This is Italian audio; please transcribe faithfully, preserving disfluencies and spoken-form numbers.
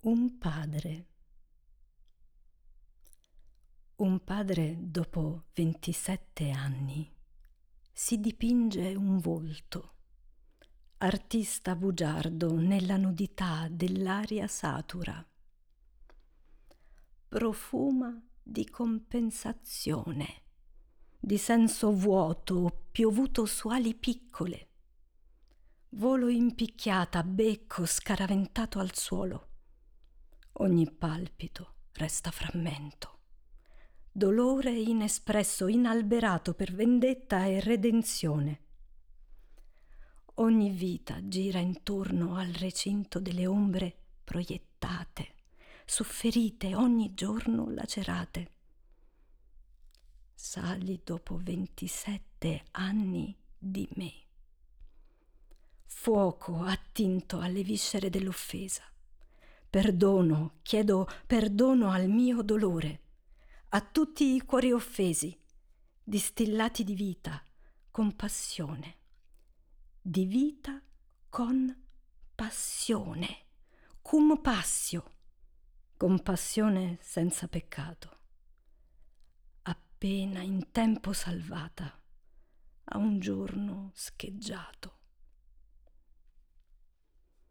Un padre. Un padre dopo ventisette anni si dipinge un volto, artista bugiardo nella nudità dell'aria satura. Profuma di compensazione, di senso vuoto piovuto su ali piccole. Volo impicchiata, becco scaraventato al suolo. Ogni palpito resta frammento. Dolore inespresso, inalberato per vendetta e redenzione. Ogni vita gira intorno al recinto delle ombre proiettate, sofferite, ogni giorno lacerate. Sali dopo ventisette anni di me. Fuoco attinto alle viscere dell'offesa. Perdono, chiedo perdono al mio dolore, a tutti i cuori offesi, distillati di vita, con passione. Di vita con passione, cum passio, compassione senza peccato. Appena in tempo salvata, a un giorno scheggiato.